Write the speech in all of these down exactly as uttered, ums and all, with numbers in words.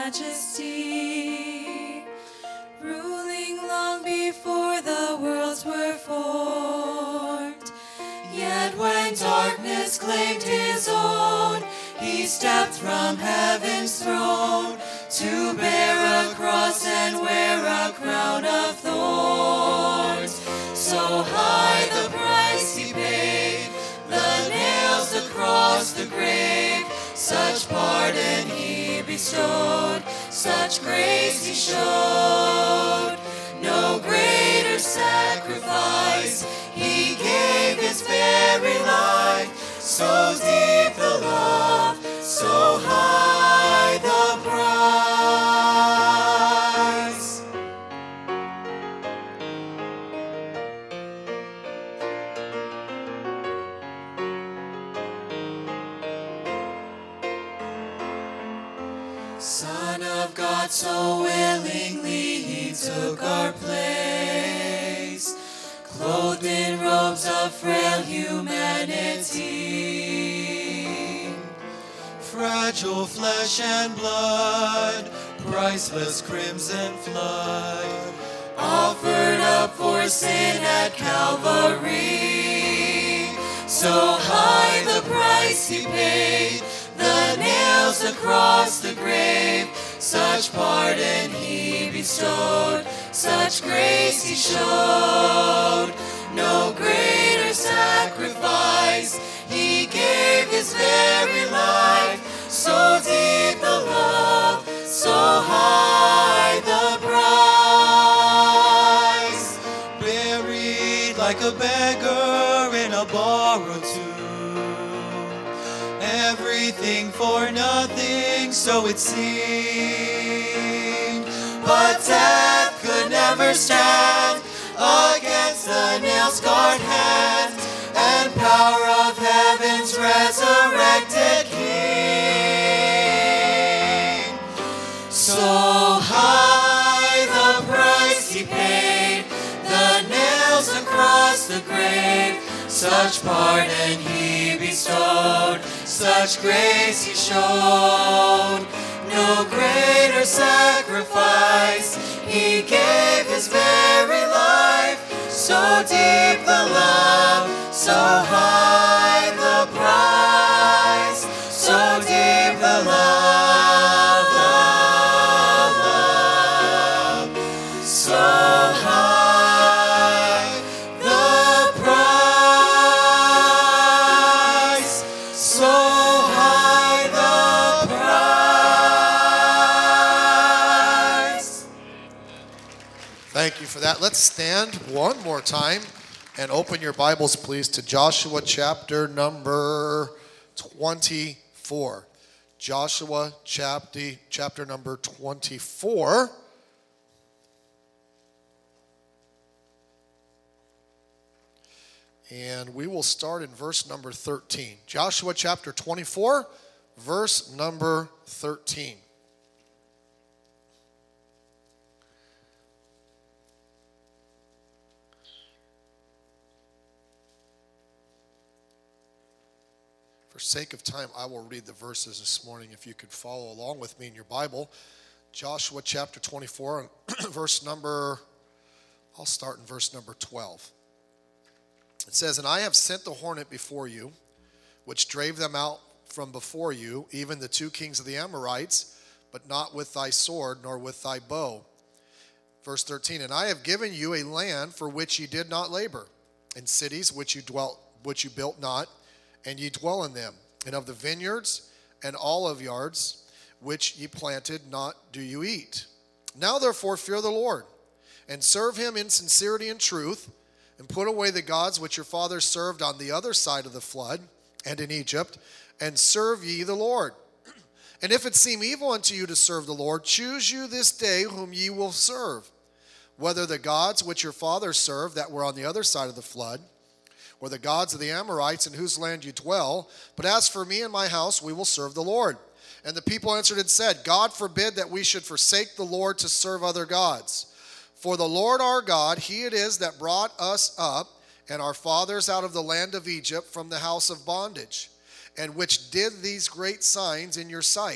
majesty, ruling long before the worlds were formed. Yet when darkness claimed his own, he stepped from heaven's throne to bear a cross and wear a crown of thorns. So high the price he paid, the nails across the grave, such pardon he bestowed, such grace he showed. No greater sacrifice, he gave his very life. So deep the love, so high the price. Son of God, so willingly he took our place, clothed in robes of frail humanity. Fragile flesh and blood, priceless crimson flood, offered up for sin at Calvary. So high the price he paid, the nails across the grave, such pardon he bestowed, such grace he showed. No greater sacrifice, he gave his very life. So deep the love, so high the price. Buried like a beggar in a borrowed tomb, everything for nothing, so it seemed. But death could never stand against the nail-scarred hand and power of heaven's resurrected King. So high the price he paid, the nails across the grave, such pardon he bestowed, such grace he showed. No greater sacrifice, he gave his very life. So deep the love, so high the price. So deep the love, the love, so high the price. So high the price. Thank you for that. Let's stand one more time and open your Bibles, please, to Joshua chapter number twenty-four. Joshua chapter, chapter number twenty-four. And we will start in verse number thirteen. Joshua chapter twenty-four, verse number thirteen. For sake of time, I will read the verses this morning if you could follow along with me in your Bible. Joshua chapter twenty-four, verse number, I'll start in verse number twelve. It says, "And I have sent the hornet before you, which drave them out from before you, even the two kings of the Amorites, but not with thy sword, nor with thy bow." Verse thirteen, "And I have given you a land for which ye did not labor, and cities which you dwelt, which you built not, and ye dwell in them, and of the vineyards and olive yards which ye planted not do you eat. Now therefore fear the Lord, and serve him in sincerity and truth, and put away the gods which your fathers served on the other side of the flood and in Egypt, and serve ye the Lord. And if it seem evil unto you to serve the Lord, choose you this day whom ye will serve, whether the gods which your fathers served that were on the other side of the flood, or the gods of the Amorites in whose land you dwell. But as for me and my house, we will serve the Lord. And the people answered and said, God forbid that we should forsake the Lord to serve other gods. For the Lord our God, he it is that brought us up and our fathers out of the land of Egypt from the house of bondage, and which did these great signs in your sight,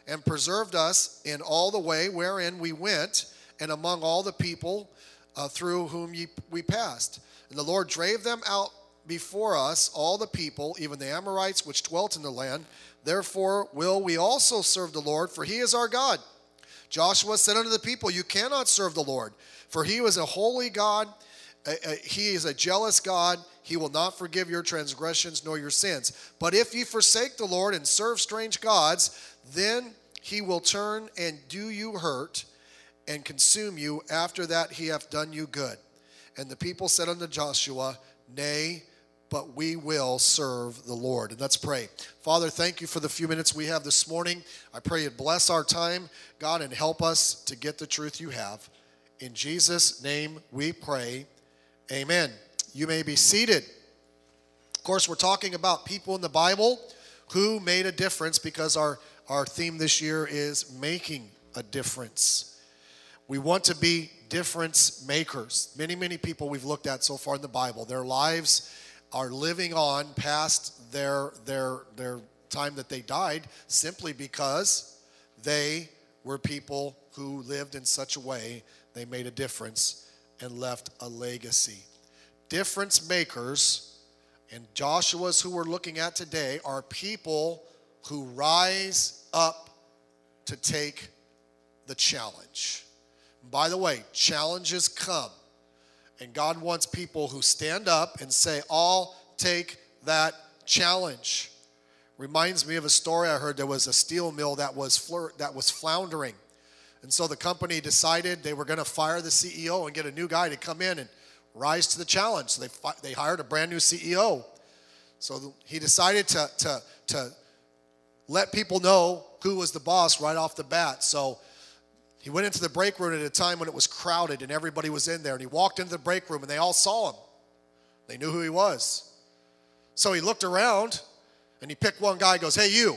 and preserved us in all the way wherein we went, and among all the people uh, through whom ye, we passed. And the Lord drave them out before us, all the people, even the Amorites which dwelt in the land. Therefore will we also serve the Lord, for he is our God. Joshua said unto the people, you cannot serve the Lord, for he was a holy God. Uh, uh, he is a jealous God. He will not forgive your transgressions nor your sins. But if ye forsake the Lord and serve strange gods, then he will turn and do you hurt and consume you. After that he hath done you good. And the people said unto Joshua, nay, but we will serve the Lord. And let's pray. Father, thank you for the few minutes we have this morning. I pray you'd bless our time, God, and help us to get the truth you have. In Jesus' name we pray. Amen. You may be seated. Of course, we're talking about people in the Bible who made a difference, because our, our theme this year is making a difference. We want to be difference makers. Many, many people we've looked at so far in the Bible, their lives are living on past their, their, their time that they died, simply because they were people who lived in such a way they made a difference and left a legacy. Difference makers, and Joshua's who we're looking at today, are people who rise up to take the challenge. By the way, challenges come, and God wants people who stand up and say, I'll take that challenge. Reminds me of a story I heard. There was a steel mill that was fleur- that was floundering. And so the company decided they were going to fire the C E O and get a new guy to come in and rise to the challenge. So they fi- they hired a brand new C E O. So the, he decided to, to, to let people know who was the boss right off the bat. So he went into the break room at a time when it was crowded and everybody was in there. And he walked into the break room and they all saw him. They knew who he was. So he looked around and he picked one guy and goes, hey, you,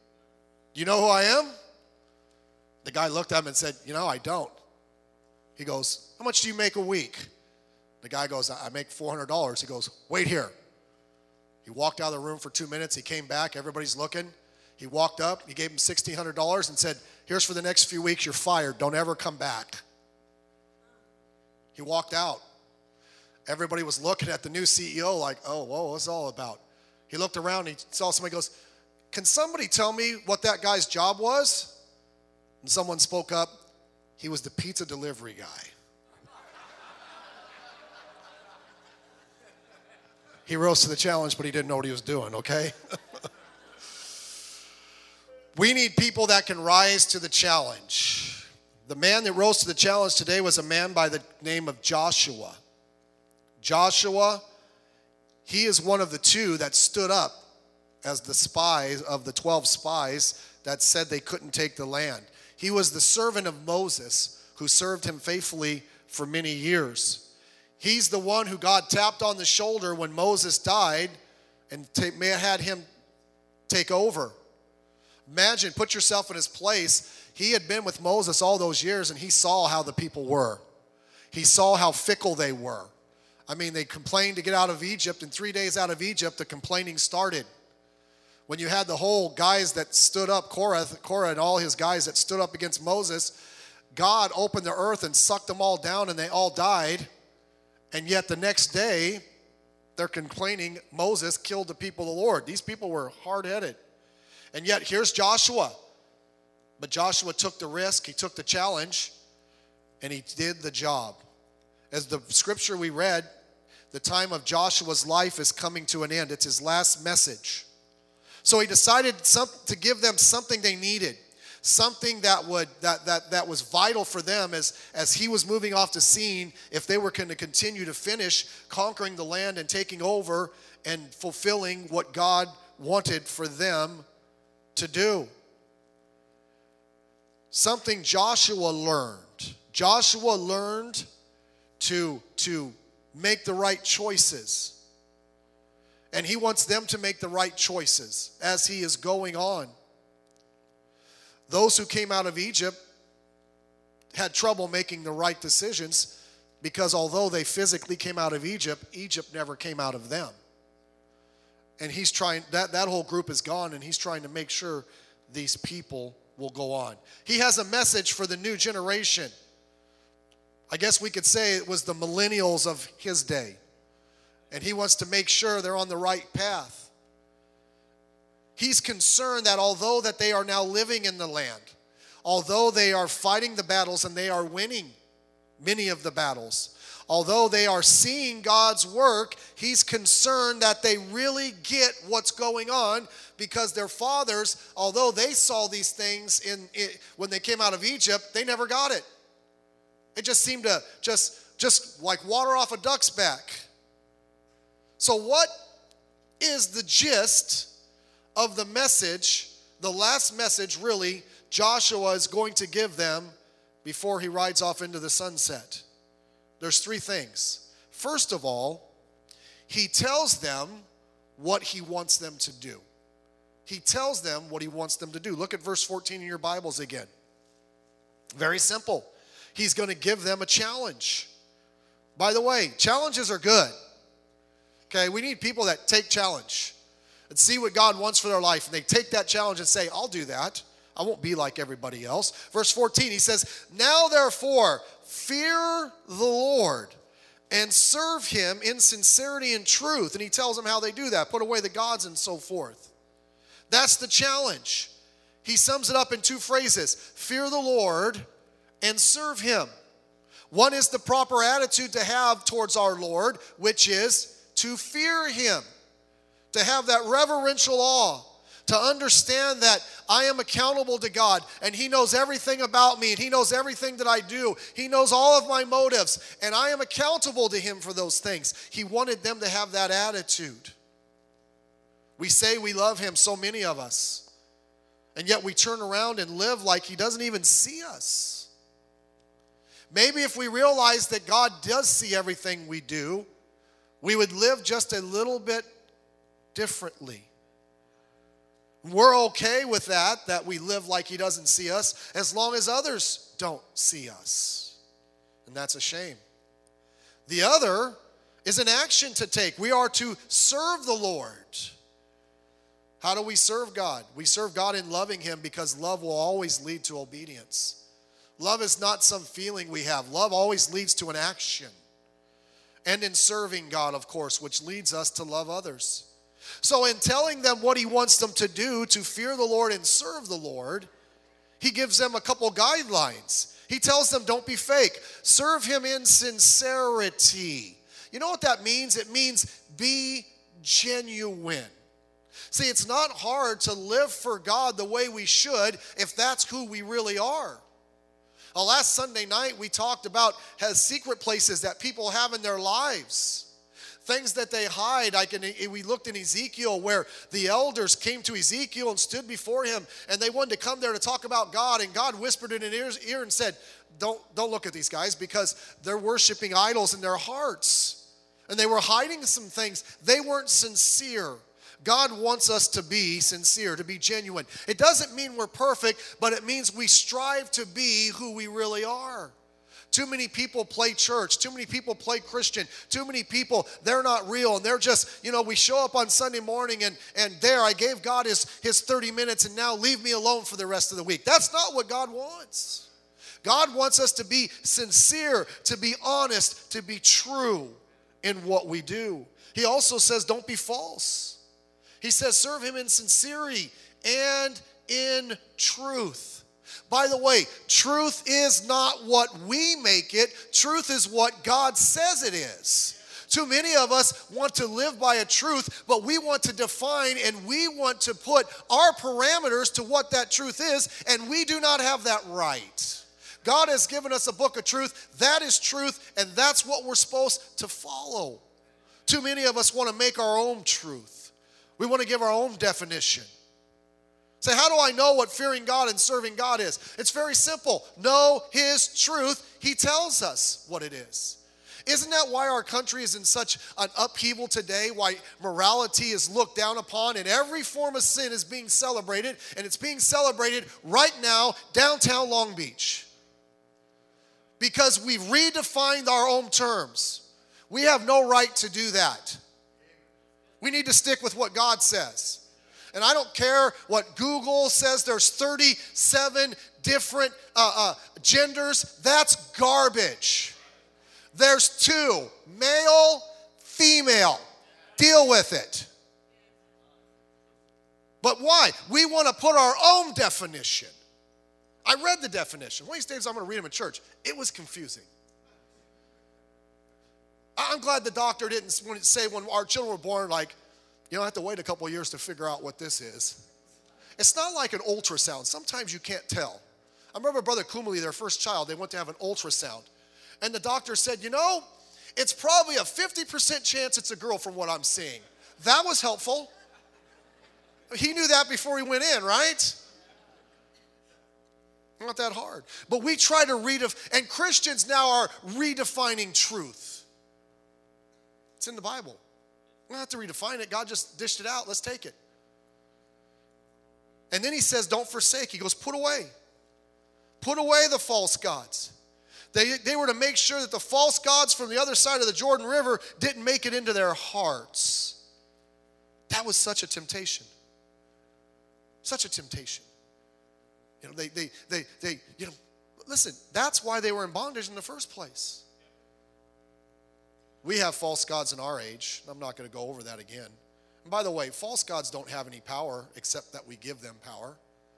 do you know who I am? The guy looked at him and said, you know, I don't. He goes, how much do you make a week? The guy goes, I make four hundred dollars. He goes, wait here. He walked out of the room for two minutes. He came back. Everybody's looking. He walked up. He gave him sixteen hundred dollars and said, here's for the next few weeks. You're fired. Don't ever come back. He walked out. Everybody was looking at the new C E O like, oh, whoa, what's it all about? He looked around. And he saw somebody, goes, can somebody tell me what that guy's job was? And someone spoke up. He was the pizza delivery guy. He rose to the challenge, but he didn't know what he was doing, okay? We need people that can rise to the challenge. The man that rose to the challenge today was a man by the name of Joshua. Joshua, he is one of the two that stood up as the spies of the twelve spies that said they couldn't take the land. He was the servant of Moses who served him faithfully for many years. He's the one who God tapped on the shoulder when Moses died and may have had him take over. Imagine, put yourself in his place. He had been with Moses all those years, and he saw how the people were. He saw how fickle they were. I mean, they complained to get out of Egypt, and three days out of Egypt, the complaining started. When you had the whole guys that stood up, Korah, Korah and all his guys that stood up against Moses, God opened the earth and sucked them all down, and they all died. And yet the next day, they're complaining Moses killed the people of the Lord. These people were hard-headed. And yet here's Joshua. But Joshua took the risk, he took the challenge, and he did the job. As the scripture we read, the time of Joshua's life is coming to an end. It's his last message. So he decided some, to give them something they needed, something that would that that that was vital for them as, as he was moving off the scene, if they were going to continue to finish conquering the land and taking over and fulfilling what God wanted for them to do. Something Joshua learned. Joshua learned to, to make the right choices. And he wants them to make the right choices as he is going on. Those who came out of Egypt had trouble making the right decisions because although they physically came out of Egypt, Egypt never came out of them. And he's trying, that, that whole group is gone, and he's trying to make sure these people will go on. He has a message for the new generation. I guess we could say it was the millennials of his day. And he wants to make sure they're on the right path. He's concerned that although that they are now living in the land, although they are fighting the battles and they are winning many of the battles, although they are seeing God's work, he's concerned that they really get what's going on, because their fathers, although they saw these things in, in when they came out of Egypt, they never got it. It just seemed to just, just like water off a duck's back. So what is the gist of the message, the last message really, Joshua is going to give them before he rides off into the sunset? There's three things. First of all, he tells them what he wants them to do. He tells them what he wants them to do. Look at verse fourteen in your Bibles again. Very simple. He's going to give them a challenge. By the way, challenges are good. Okay, we need people that take challenge and see what God wants for their life. And they take that challenge and say, I'll do that. I won't be like everybody else. Verse fourteen, he says, now therefore, fear the Lord and serve him in sincerity and truth. And he tells them how they do that. Put away the gods and so forth. That's the challenge. He sums it up in two phrases. Fear the Lord and serve him. One is the proper attitude to have towards our Lord, which is to fear him, to have that reverential awe, to understand that I am accountable to God and he knows everything about me and he knows everything that I do. He knows all of my motives and I am accountable to him for those things. He wanted them to have that attitude. We say we love him, so many of us, and yet we turn around and live like he doesn't even see us. Maybe if we realize that God does see everything we do, we would live just a little bit differently. We're okay with that, that we live like he doesn't see us, as long as others don't see us. And that's a shame. The other is an action to take. We are to serve the Lord. How do we serve God? We serve God in loving him, because love will always lead to obedience. Love is not some feeling we have. Love always leads to an action. And in serving God, of course, which leads us to love others. So in telling them what he wants them to do, to fear the Lord and serve the Lord, he gives them a couple guidelines. He tells them, don't be fake. Serve him in sincerity. You know what that means? It means be genuine. See, it's not hard to live for God the way we should if that's who we really are. Well, last Sunday night, we talked about has secret places that people have in their lives. Things that they hide. Like in, we looked in Ezekiel where the elders came to Ezekiel and stood before him, and they wanted to come there to talk about God, and God whispered in his ear and said, don't, don't look at these guys, because they're worshiping idols in their hearts. And they were hiding some things. They weren't sincere. God wants us to be sincere, to be genuine. It doesn't mean we're perfect, but it means we strive to be who we really are. Too many people play church. Too many people play Christian. Too many people, they're not real. And they're just, you know, we show up on Sunday morning and, and there I gave God his, his thirty minutes and now leave me alone for the rest of the week. That's not what God wants. God wants us to be sincere, to be honest, to be true in what we do. He also says, don't be false. He says, serve him in sincerity and in truth. By the way, truth is not what we make it. Truth is what God says it is. Too many of us want to live by a truth, but we want to define and we want to put our parameters to what that truth is, and we do not have that right. God has given us a book of truth. That is truth, and that's what we're supposed to follow. Too many of us want to make our own truth. We want to give our own definition. Say, how do I know what fearing God and serving God is? It's very simple. Know his truth. He tells us what it is. Isn't that why our country is in such an upheaval today? Why morality is looked down upon and every form of sin is being celebrated, and it's being celebrated right now downtown Long Beach. Because we've redefined our own terms. We have no right to do that. We need to stick with what God says. And I don't care what Google says, there's thirty-seven different uh, uh, genders. That's garbage. There's two, male, female. Deal with it. But why? We want to put our own definition. I read the definition. One of these days I'm going to read them in church. It was confusing. I'm glad the doctor didn't say when our children were born, like, you don't have to wait a couple of years to figure out what this is. It's not like an ultrasound. Sometimes you can't tell. I remember Brother Kumali, their first child, they went to have an ultrasound. And the doctor said, you know, it's probably a fifty percent chance it's a girl from what I'm seeing. That was helpful. He knew that before he went in, right? Not that hard. But we try to redefine, and Christians now are redefining truth. It's in the Bible. We don't have to redefine it. God just dished it out. Let's take it. And then he says, don't forsake. He goes, put away. Put away the false gods. They, they were to make sure that the false gods from the other side of the Jordan River didn't make it into their hearts. That was such a temptation. Such a temptation. You know, they, they, they, they, you know, listen, that's why they were in bondage in the first place. We have false gods in our age. I'm not going to go over that again. And by the way, false gods don't have any power except that we give them power.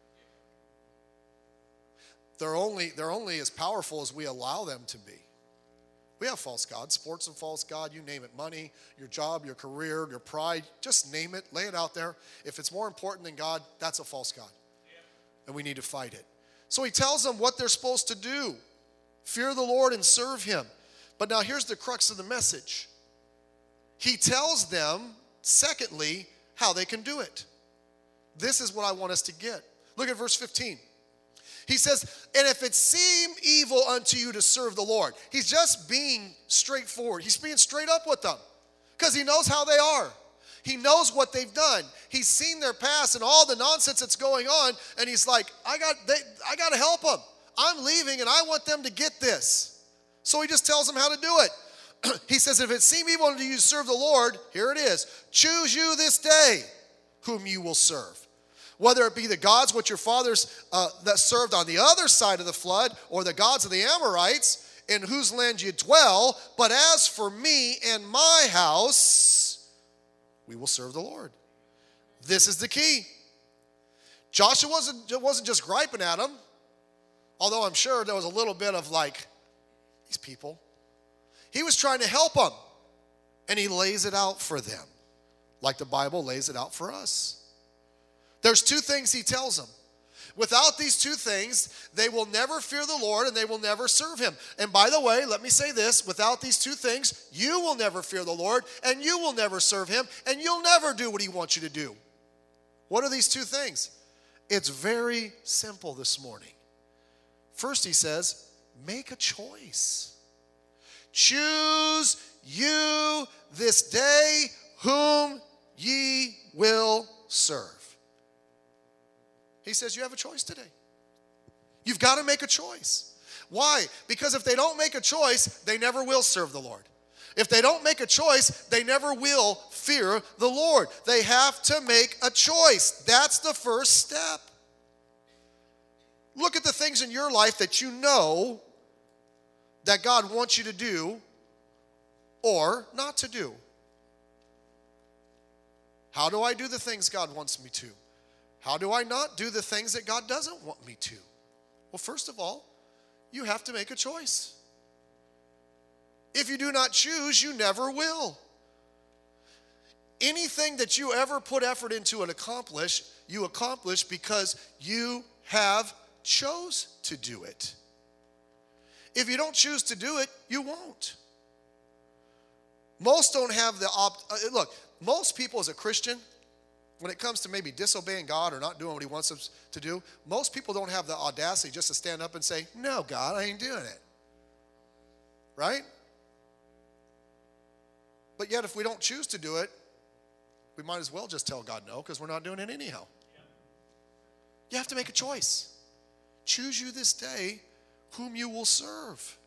They're only, they're only as powerful as we allow them to be. We have false gods. Sports and false god, you name it. Money, your job, your career, your pride. Just name it. Lay it out there. If it's more important than God, that's a false god. And we need to fight it. So he tells them what they're supposed to do. Fear the Lord and serve him. But now here's the crux of the message. He tells them, secondly, how they can do it. This is what I want us to get. Look at verse fifteen. He says, and if it seem evil unto you to serve the Lord. He's just being straightforward. He's being straight up with them because he knows how they are. He knows what they've done. He's seen their past and all the nonsense that's going on, and he's like, I got, they, I got to help them. I'm leaving, and I want them to get this. So he just tells them how to do it. He says, if it seem evil unto you to serve the Lord, here it is. Choose you this day whom you will serve. Whether it be the gods which your fathers uh, that served on the other side of the flood, or the gods of the Amorites, in whose land you dwell. But as for me and my house, we will serve the Lord. This is the key. Joshua wasn't, wasn't just griping at them, although I'm sure there was a little bit of like, these people. He was trying to help them, and he lays it out for them, like the Bible lays it out for us. There's two things he tells them. Without these two things, they will never fear the Lord and they will never serve him. And by the way, let me say this, without these two things, you will never fear the Lord and you will never serve him and you'll never do what he wants you to do. What are these two things? It's very simple this morning. First he says, make a choice. Choose you this day whom ye will serve. He says you have a choice today. You've got to make a choice. Why? Because if they don't make a choice, they never will serve the Lord. If they don't make a choice, they never will fear the Lord. They have to make a choice. That's the first step. Look at the things in your life that you know that God wants you to do or not to do. How do I do the things God wants me to? How do I not do the things that God doesn't want me to? Well, first of all, you have to make a choice. If you do not choose, you never will. Anything that you ever put effort into and accomplish, you accomplish because you have chose to do it. If you don't choose to do it, you won't. Most don't have the opt. Uh, look, most people as a Christian, when it comes to maybe disobeying God or not doing what he wants us to do, most people don't have the audacity just to stand up and say, no, God, I ain't doing it. Right? But yet if we don't choose to do it, we might as well just tell God no because we're not doing it anyhow. You have to make a choice. Choose you this day whom you will serve.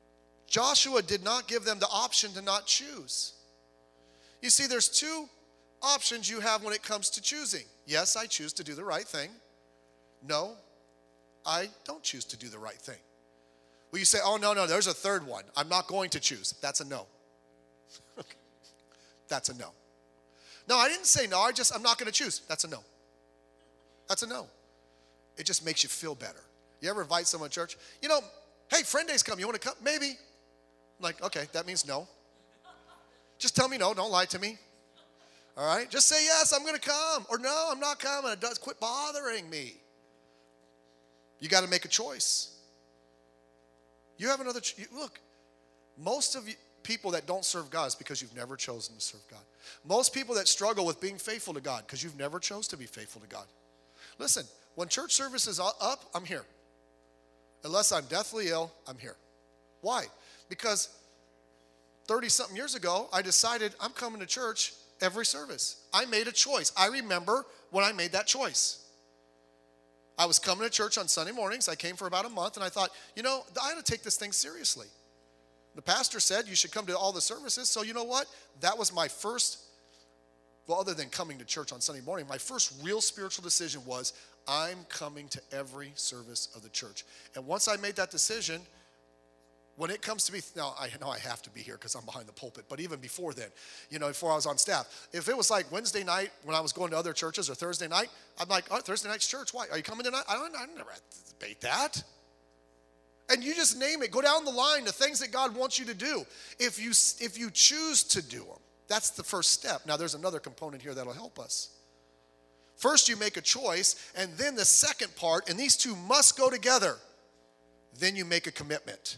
Joshua did not give them the option to not choose. You see, there's two options you have when it comes to choosing. Yes, I choose to do the right thing. No, I don't choose to do the right thing. Well, you say, oh, no, no, there's a third one. I'm not going to choose. That's a no. Okay. That's a no. No, I didn't say no. I just, I'm not going to choose. That's a no. That's a no. It just makes you feel better. You ever invite someone to church? You know, hey, friend day's come. You want to come? Maybe. I'm like, okay, that means no. Just tell me no. Don't lie to me. All right? Just say, yes, I'm going to come. Or no, I'm not coming. It does. Quit bothering me. You got to make a choice. You have another, ch- you, look, most of you people that don't serve God is because you've never chosen to serve God. Most people that struggle with being faithful to God because you've never chose to be faithful to God. Listen, when church service is up, I'm here. Unless I'm deathly ill, I'm here. Why? Because thirty-something years ago, I decided I'm coming to church every service. I made a choice. I remember when I made that choice. I was coming to church on Sunday mornings. I came for about a month, and I thought, you know, I got to take this thing seriously. The pastor said you should come to all the services, so you know what? That was my first, well, other than coming to church on Sunday morning, my first real spiritual decision was I'm coming to every service of the church. And once I made that decision, when it comes to me, now I know I have to be here because I'm behind the pulpit, but even before then, you know, before I was on staff, if it was like Wednesday night when I was going to other churches or Thursday night, I'm like, oh, Thursday night's church, why? Are you coming tonight? I don't, I never had to debate that. And you just name it. Go down the line, the things that God wants you to do. If you, if you choose to do them, that's the first step. Now, there's another component here that'll help us. First, you make a choice, and then the second part, and these two must go together, then you make a commitment.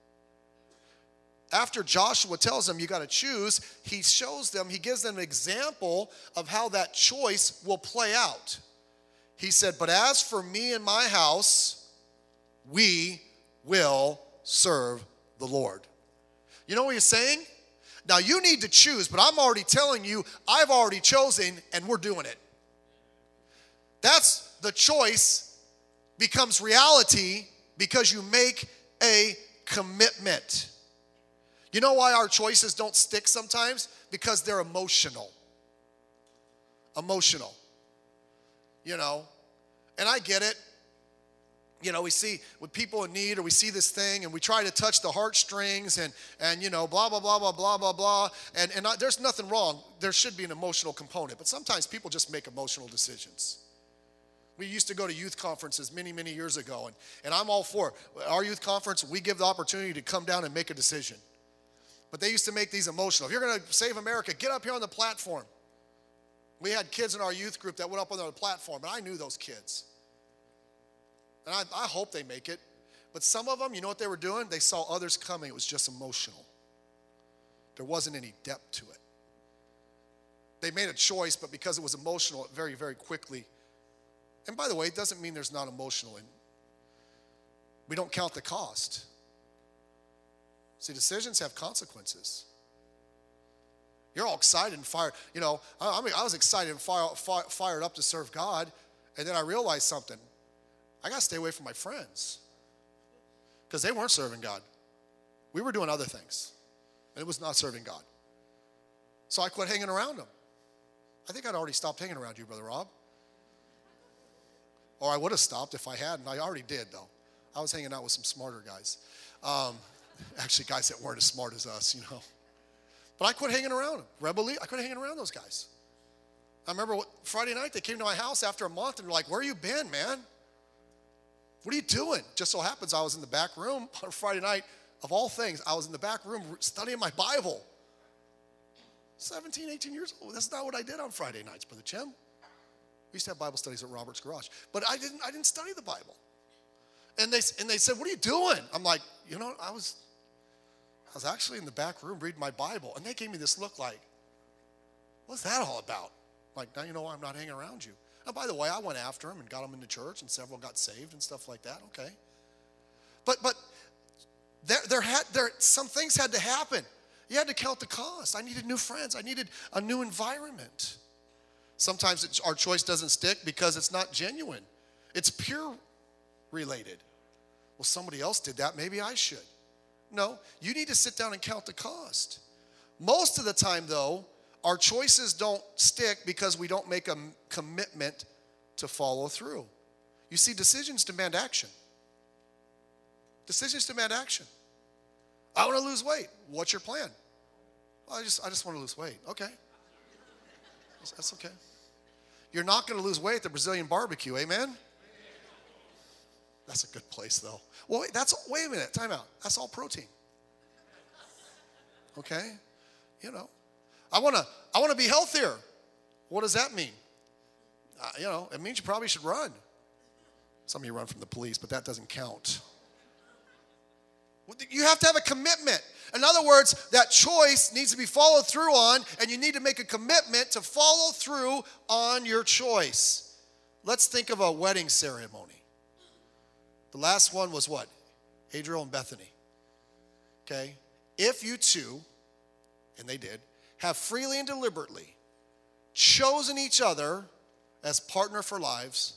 After Joshua tells them you got to choose, he shows them, he gives them an example of how that choice will play out. He said, but as for me and my house, we will serve the Lord. You know what he's saying? Now you need to choose, but I'm already telling you, I've already chosen and we're doing it. That's the choice becomes reality because you make a commitment. You know why our choices don't stick sometimes? Because they're emotional. Emotional. You know, and I get it. You know, we see with people in need, or we see this thing, and we try to touch the heartstrings, and, and you know, blah, blah, blah, blah, blah, blah, blah. And, and I, there's nothing wrong. There should be an emotional component. But sometimes people just make emotional decisions. We used to go to youth conferences many, many years ago, and, and I'm all for it. Our youth conference, we give the opportunity to come down and make a decision. But they used to make these emotional. If you're going to save America, get up here on the platform. We had kids in our youth group that went up on the platform, and I knew those kids. And I, I hope they make it. But some of them, you know what they were doing? They saw others coming. It was just emotional. There wasn't any depth to it. They made a choice, but because it was emotional, it very, very quickly. And by the way, it doesn't mean there's not emotional. And we don't count the cost. See, decisions have consequences. You're all excited and fired. You know, I, I mean, I was excited and fire, fire, fired up to serve God, and then I realized something. I got to stay away from my friends because they weren't serving God. We were doing other things, and it was not serving God. So I quit hanging around them. I think I'd already stopped hanging around you, Brother Rob. Or I would have stopped if I hadn't. I already did, though. I was hanging out with some smarter guys. Um, actually, guys that weren't as smart as us, you know. But I quit hanging around them. Rebel, I quit hanging around those guys. I remember Friday night, they came to my house after a month and were like, where you been, man? What are you doing? Just so happens I was in the back room on Friday night. Of all things, I was in the back room studying my Bible. seventeen, eighteen years old. That's not what I did on Friday nights, Brother Jim. We used to have Bible studies at Robert's Garage. But I didn't I didn't study the Bible. And they and they said, what are you doing? I'm like, you know, I was I was actually in the back room reading my Bible. And they gave me this look like, what's that all about? Like, now you know why I'm not hanging around you. And by the way, I went after them and got them into church, and several got saved and stuff like that. Okay. But but there there had there some things had to happen. You had to count the cost. I needed new friends. I needed a new environment. Sometimes it's, our choice doesn't stick because it's not genuine. It's peer related. Well, somebody else did that. Maybe I should. No, you need to sit down and count the cost. Most of the time, though, our choices don't stick because we don't make a commitment to follow through. You see, decisions demand action. Decisions demand action. I want to lose weight. What's your plan? Well, I just I just want to lose weight. Okay. That's okay. You're not going to lose weight at the Brazilian barbecue, amen? That's a good place, though. Well, wait, that's wait a minute, time out. That's all protein. Okay? You know. I want to I want to be healthier. What does that mean? Uh, you know, it means you probably should run. Some of you run from the police, but that doesn't count. You have to have a commitment. In other words, that choice needs to be followed through on, and you need to make a commitment to follow through on your choice. Let's think of a wedding ceremony. The last one was what? Adriel and Bethany. Okay? If you two, and they did, have freely and deliberately chosen each other as partner for lives,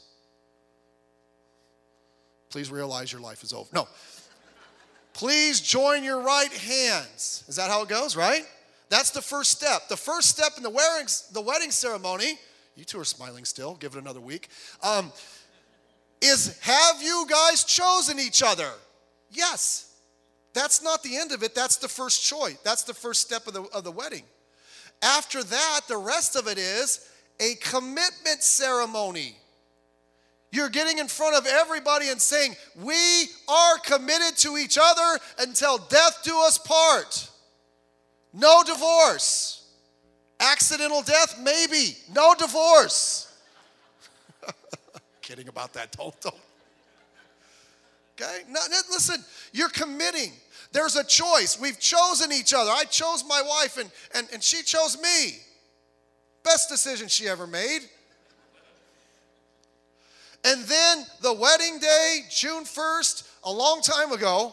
please realize your life is over. No. Please join your right hands. Is that how it goes, right? That's the first step. The first step in the wedding, the wedding ceremony, you two are smiling still, give it another week, um, is have you guys chosen each other? Yes. That's not the end of it. That's the first choice. That's the first step of the, of the wedding. After that, the rest of it is a commitment ceremony. You're getting in front of everybody and saying, we are committed to each other until death do us part. No divorce. Accidental death, maybe. No divorce. Kidding about that, don't, don't. Okay? No, no, listen, you're committing. There's a choice. We've chosen each other. I chose my wife and, and, and she chose me. Best decision she ever made. And then the wedding day, June first, a long time ago,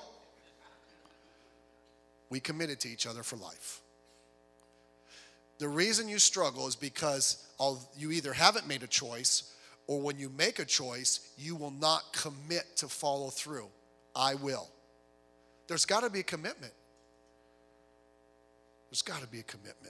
we committed to each other for life. The reason you struggle is because you either haven't made a choice, or when you make a choice, you will not commit to follow through. I will. There's got to be a commitment. There's got to be a commitment.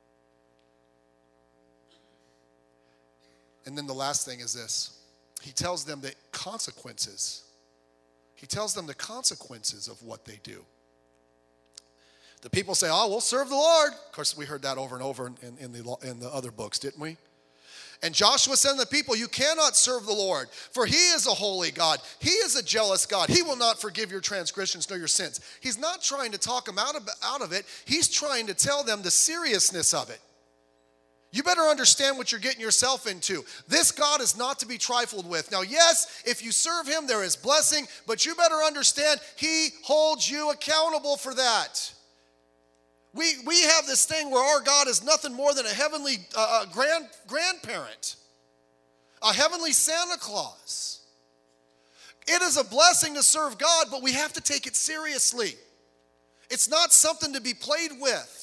And then the last thing is this. He tells them the consequences. He tells them the consequences of what they do. The people say, oh, we'll serve the Lord. Of course, we heard that over and over in, in, the, in the other books, didn't we? And Joshua said to the people, you cannot serve the Lord, for he is a holy God. He is a jealous God. He will not forgive your transgressions nor your sins. He's not trying to talk them out of, out of it. He's trying to tell them the seriousness of it. You better understand what you're getting yourself into. This God is not to be trifled with. Now, yes, if you serve him, there is blessing, but you better understand he holds you accountable for that. We, we have this thing where our God is nothing more than a heavenly uh, grand, grandparent, a heavenly Santa Claus. It is a blessing to serve God, but we have to take it seriously. It's not something to be played with.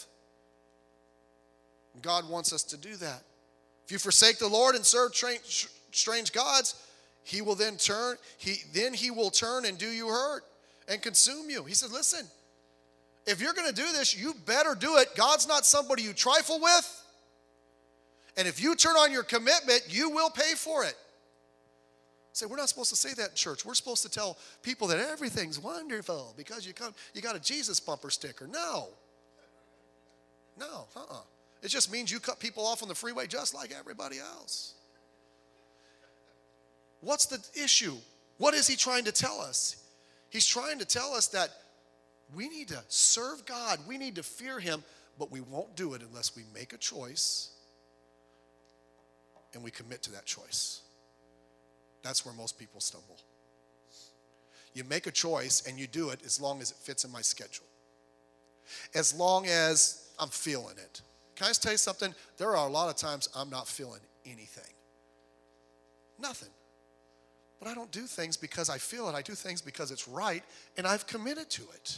God wants us to do that. If you forsake the Lord and serve tra- strange gods, he will then turn, he, then he will turn and do you hurt and consume you. He said, listen, if you're going to do this, you better do it. God's not somebody you trifle with. And if you turn on your commitment, you will pay for it. Say, we're not supposed to say that in church. We're supposed to tell people that everything's wonderful because you come, you got a Jesus bumper sticker. No. No, uh-uh. It just means you cut people off on the freeway just like everybody else. What's the issue? What is he trying to tell us? He's trying to tell us that we need to serve God. We need to fear him, but we won't do it unless we make a choice and we commit to that choice. That's where most people stumble. You make a choice and you do it as long as it fits in my schedule. As long as I'm feeling it. Can I just tell you something? There are a lot of times I'm not feeling anything. Nothing. But I don't do things because I feel it. I do things because it's right, and I've committed to it.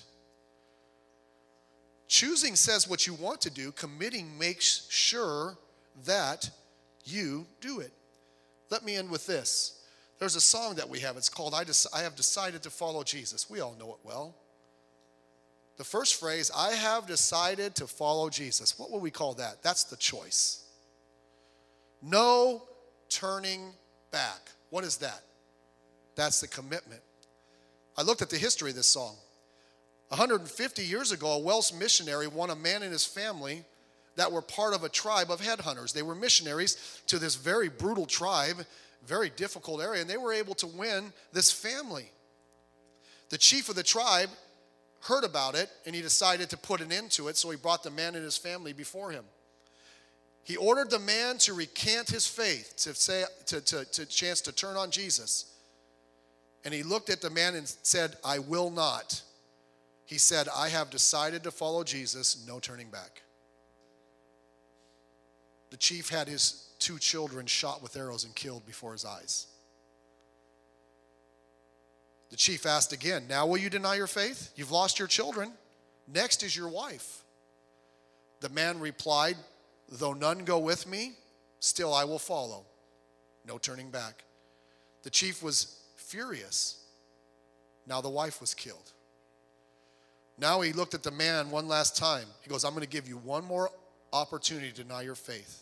Choosing says what you want to do. Committing makes sure that you do it. Let me end with this. There's a song that we have. It's called I, Dec- I Have Decided to Follow Jesus. We all know it well. The first phrase, I have decided to follow Jesus. What would we call that? That's the choice. No turning back. What is that? That's the commitment. I looked at the history of this song. one hundred fifty years ago, a Welsh missionary won a man and his family that were part of a tribe of headhunters. They were missionaries to this very brutal tribe, very difficult area, and they were able to win this family. The chief of the tribe heard about it, and he decided to put an end to it, so he brought the man and his family before him. He ordered the man to recant his faith, to say, to, to, to chance to turn on Jesus. And he looked at the man and said, I will not. He said, I have decided to follow Jesus, no turning back. The chief had his two children shot with arrows and killed before his eyes. The chief asked again, now will you deny your faith? You've lost your children. Next is your wife. The man replied, though none go with me, still I will follow. No turning back. The chief was furious. Now the wife was killed. Now he looked at the man one last time. He goes, I'm going to give you one more opportunity to deny your faith.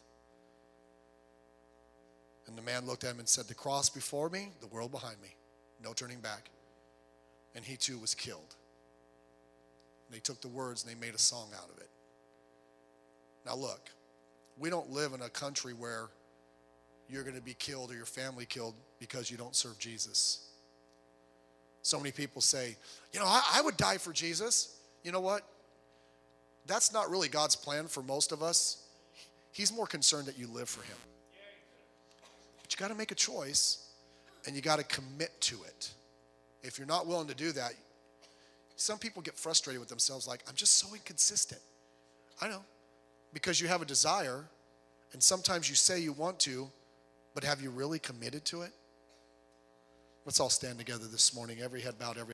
And the man looked at him and said, the cross before me, the world behind me. No turning back. And he too was killed. They took the words and they made a song out of it. Now look, we don't live in a country where you're going to be killed or your family killed because you don't serve Jesus. So many people say, you know, I, I would die for Jesus. You know what? That's not really God's plan for most of us. He's more concerned that you live for him. But you got to make a choice and you got to commit to it. If you're not willing to do that, some people get frustrated with themselves like, I'm just so inconsistent. I know. Because you have a desire, and sometimes you say you want to, but have you really committed to it? Let's all stand together this morning, every head bowed, every